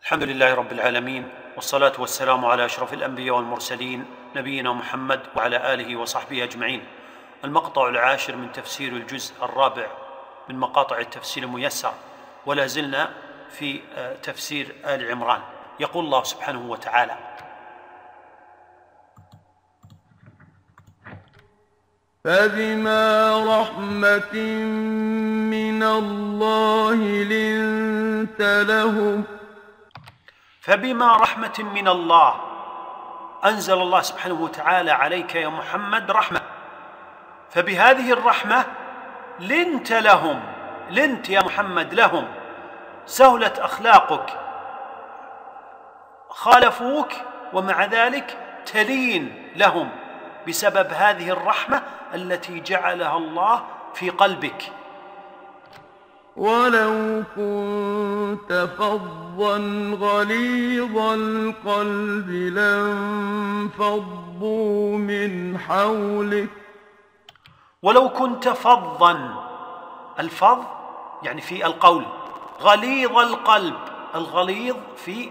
الحمد لله رب العالمين، والصلاة والسلام على أشرف الأنبياء والمرسلين نبينا محمد وعلى آله وصحبه أجمعين. المقطع العاشر من تفسير الجزء الرابع من مقاطع التفسير الميسر، ولا زلنا في تفسير آل عمران. يقول الله سبحانه وتعالى: فبما رحمة من الله لنت لهم. فبما رحمة من الله أنزل الله سبحانه وتعالى عليك يا محمد رحمة، فبهذه الرحمة لنت لهم، لنت يا محمد لهم، سهلت أخلاقك، خالفوك ومع ذلك تلين لهم بسبب هذه الرحمة التي جعلها الله في قلبك. ولو كنت فظا غليظ القلب لانفضوا من حولك. ولو كنت فظا، الفظ يعني في القول، غليظ القلب، الغليظ في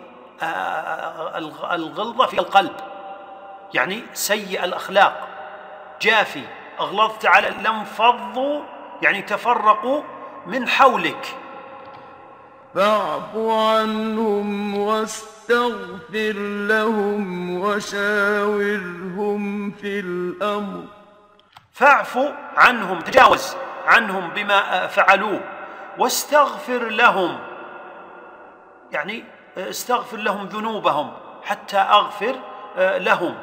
الغلظة في القلب، يعني سيء الأخلاق، جافي، أغلظت على، لانفضوا يعني تفرقوا من حولك. فاعف عنهم واستغفر لهم وشاورهم في الأمر. فاعف عنهم، تجاوز عنهم بما فعلوه، واستغفر لهم يعني استغفر لهم ذنوبهم حتى أغفر لهم،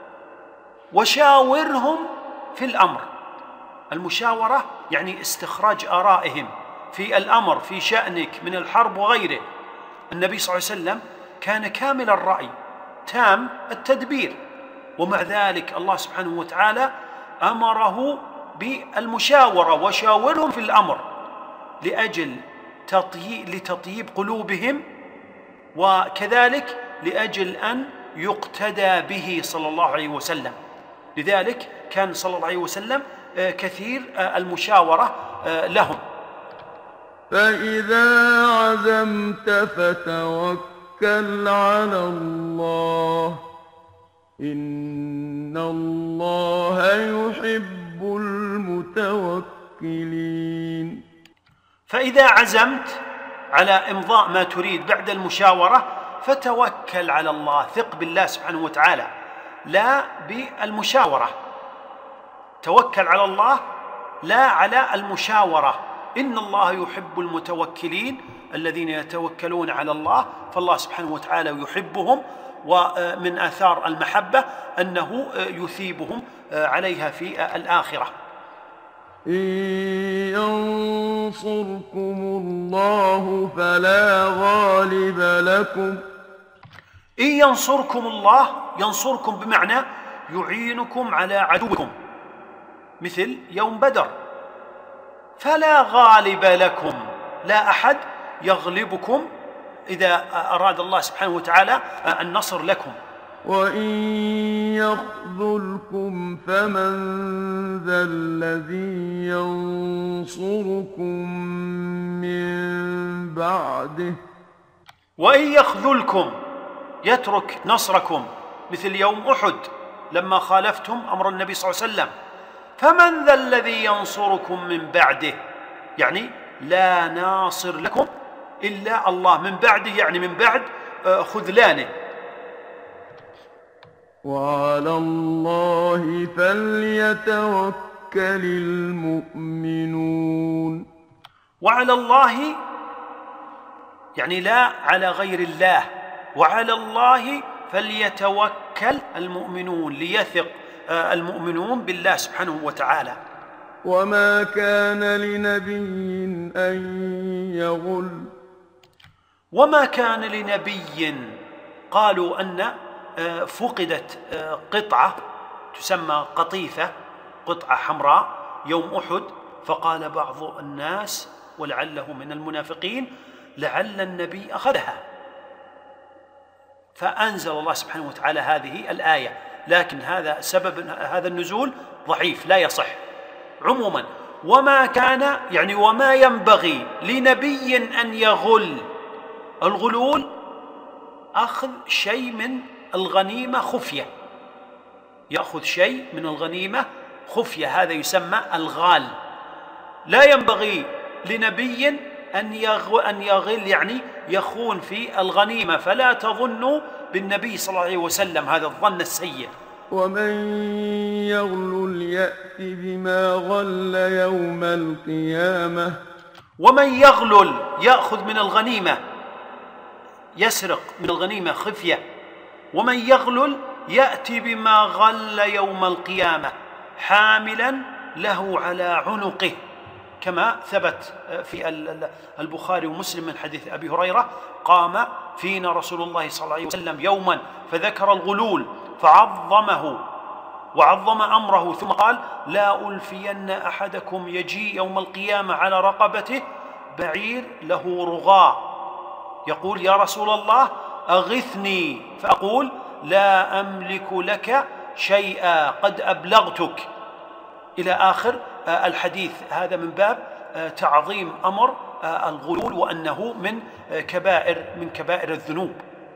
وشاورهم في الأمر. المشاورة يعني استخراج آرائهم في الأمر، في شأنك من الحرب وغيره. النبي صلى الله عليه وسلم كان كامل الرأي تام التدبير، ومع ذلك الله سبحانه وتعالى أمره بالمشاورة، وشاورهم في الأمر لأجل لتطييب قلوبهم، وكذلك لأجل أن يقتدى به صلى الله عليه وسلم. لذلك كان صلى الله عليه وسلم كثير المشاورة لهم. فإذا عزمت فتوكل على الله، إن الله يحب المتوكلين. فإذا عزمت على إمضاء ما تريد بعد المشاورة فتوكل على الله، ثق بالله سبحانه وتعالى، لا بالمشاورة. توكل على الله لا على المشاورة. إن الله يحب المتوكلين الذين يتوكلون على الله، فالله سبحانه وتعالى يحبهم، ومن آثار المحبة أنه يثيبهم عليها في الآخرة. إن ينصركم الله فلا غالب لكم. إن ينصركم الله، ينصركم بمعنى يعينكم على عدوكم، مثل يوم بدر، فلا غالب لكم، لا أحد يغلبكم إذا أراد الله سبحانه وتعالى النصر لكم. وإن يخذلكم فمن ذا الذي ينصركم من بعده. وإن يخذلكم يترك نصركم، مثل يوم أحد لما خالفتم أمر النبي صلى الله عليه وسلم، فمن ذا الذي ينصركم من بعده، يعني لا ناصر لكم إلا الله من بعده، يعني من بعد خذلانه. وعلى الله فليتوكل المؤمنون. وعلى الله يعني لا على غير الله، وعلى الله فليتوكل المؤمنون، ليثق المؤمنون بالله سبحانه وتعالى. وما كان لنبي أن يغل. وما كان لنبي، قالوا أن فقدت قطعة تسمى قطيفة، قطعة حمراء يوم أحد، فقال بعض الناس ولعله من المنافقين لعل النبي أخذها، فأنزل الله سبحانه وتعالى هذه الآية. لكن هذا سبب هذا النزول ضعيف لا يصح. عموما وما كان يعني وما ينبغي لنبي أن يغل. الغلول أخذ شيء من الغنيمة خفية، يأخذ شيء من الغنيمة خفية، هذا يسمى الغال. لا ينبغي لنبي أن يغل، يعني يخون في الغنيمة، فلا تظنوا بالنبي صلى الله عليه وسلم هذا الظن السيء. ومن يغلل يأت بما غل يوم القيامة. ومن يغلل يأخذ من الغنيمة، يسرق من الغنيمة خفية، ومن يغلل يأتي بما غل يوم القيامة حاملا له على عنقه، كما ثبت في البخاري ومسلم من حديث أبي هريرة: قام فينا رسول الله صلى الله عليه وسلم يوما فذكر الغلول فعظمه وعظم أمره، ثم قال: لا ألفين أحدكم يجيء يوم القيامة على رقبته بعير له رغاء يقول: يا رسول الله أغثني، فأقول: لا أملك لك شيئا قد أبلغتك، إلى آخر الحديث. هذا من باب تعظيم أمر الغلول، وأنه من كبائر الذنوب.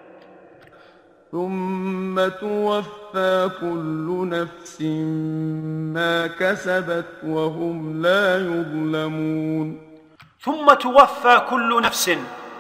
ثم توفى كل نفس ما كسبت وهم لا يظلمون. ثم توفى كل نفس،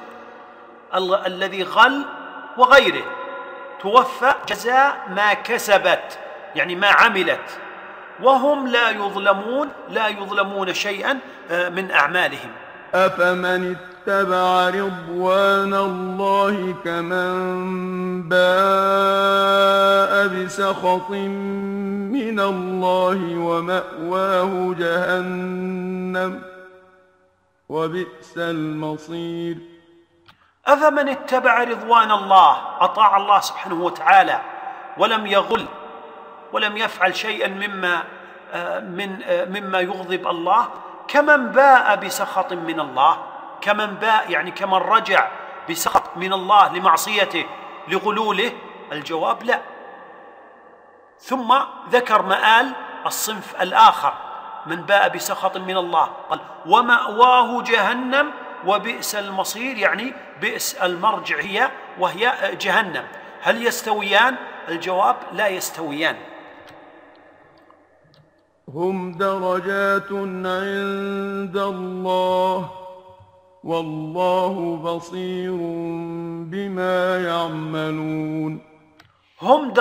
الذي غل وغيره، توفى جزاء ما كسبت، يعني ما عملت، وهم لا يظلمون شيئا من أعمالهم. أفمن اتبع رضوان الله كمن باء بسخط من الله ومأواه جهنم وبئس المصير. أفمن اتبع رضوان الله، أطاع الله سبحانه وتعالى ولم يغل ولم يفعل شيئا مما يغضب الله، كمن باء بسخط من الله، كمن باء يعني كمن رجع بسخط من الله لمعصيته لغلوله. الجواب لا. ثم ذكر مآل الصنف الآخر: من باء بسخط من الله، قال: ومأواه جهنم وبئس المصير، يعني بئس المرجع وهي جهنم. هل يستويان؟ الجواب: لا يستويان. هم درجات عند الله والله بصير بما يعملون. هم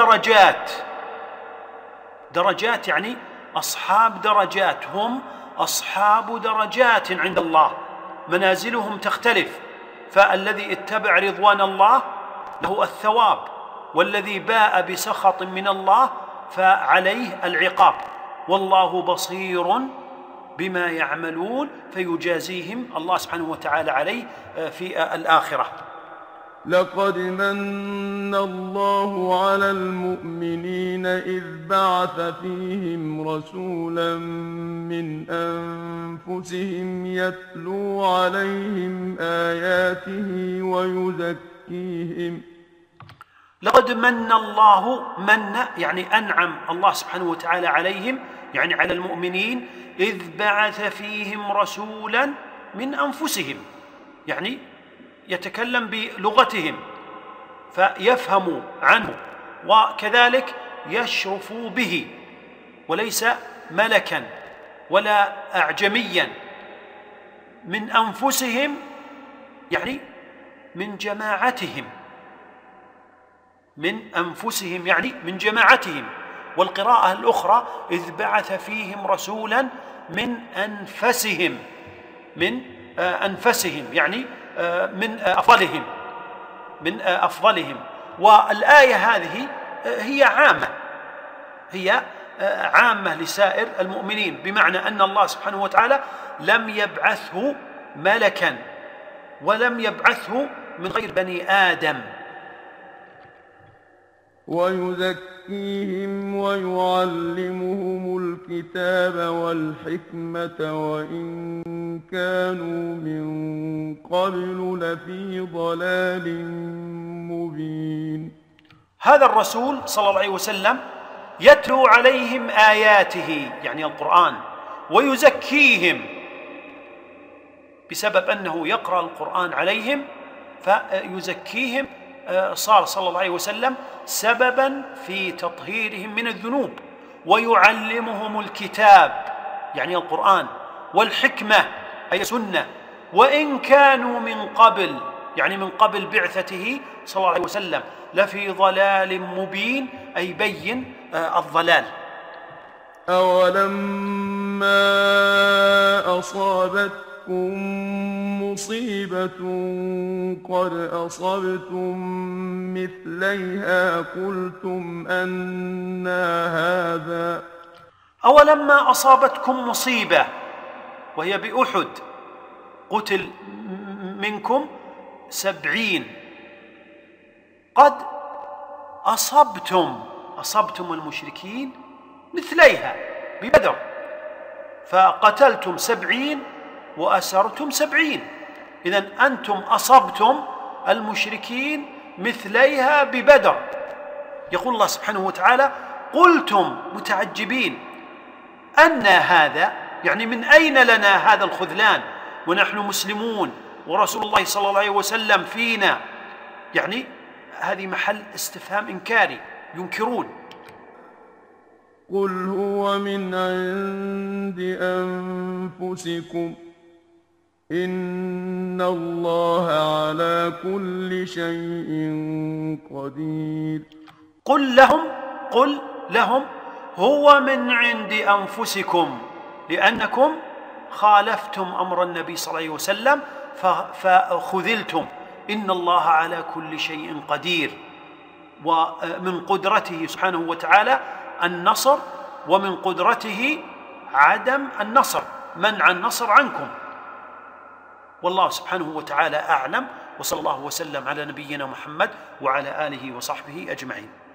درجات يعني أصحاب درجات، هم أصحاب درجات عند الله، منازلهم تختلف، فالذي اتبع رضوان الله له الثواب، والذي باء بسخط من الله فعليه العقاب، والله بصير بما يعملون، فيجازيهم الله سبحانه وتعالى عليه في الآخرة. لقد من الله على المؤمنين إذ بعث فيهم رسولا من أنفسهم يتلو عليهم آياته ويزكيهم. لقد من الله، يعني أنعم الله سبحانه وتعالى عليهم، يعني على المؤمنين، إذ بعث فيهم رسولا من أنفسهم، يعني يتكلم بلغتهم فيفهم عنه، وكذلك يشرف به، وليس ملكا ولا أعجميا، من أنفسهم يعني من جماعتهم، من أنفسهم يعني من جماعتهم. والقراءة الأخرى: إذ بعث فيهم رسولا من أنفسهم، من أنفسهم يعني من أفضلهم. والآية هذه هي عامة لسائر المؤمنين، بمعنى أن الله سبحانه وتعالى لم يبعثه ملكا ولم يبعثه من غير بني آدم. ويزكيهم ويعلمهم الكتاب والحكمة وإن كانوا من قبل لفي ضلال مبين. هذا الرسول صلى الله عليه وسلم يتلو عليهم آياته، يعني القرآن، ويزكيهم بسبب أنه يقرأ القرآن عليهم فيزكيهم صار صلى الله عليه وسلم سببا في تطهيرهم من الذنوب، ويعلمهم الكتاب يعني القرآن، والحكمة أي سنة، وإن كانوا من قبل يعني من قبل بعثته صلى الله عليه وسلم لفي ضلال مبين أي بين الضلال. أولما أصابتكم مصيبة قد أصبتم مثليها قلتم أنى هذا. أولما أصابتكم مصيبة وهي بأحد قتل منكم 70 قد أصبتم المشركين مثليها ببدر، فقتلتم 70 وأسرتم 70. إذن أنتم أصبتم المشركين مثليها ببدر. يقول الله سبحانه وتعالى قلتم متعجبين أن هذا يعني من أين لنا هذا الخذلان ونحن مسلمون ورسول الله صلى الله عليه وسلم فينا، يعني هذه محل استفهام إنكاري، ينكرون. قل هو من عند أنفسكم إن الله على كل شيء قدير. قل لهم هو من عند أنفسكم، لأنكم خالفتم أمر النبي صلى الله عليه وسلم فخذلتم. إن الله على كل شيء قدير، ومن قدرته سبحانه وتعالى النصر، ومن قدرته عدم النصر، منع النصر عنكم. والله سبحانه وتعالى أعلم، وصلى الله وسلم على نبينا محمد وعلى آله وصحبه أجمعين.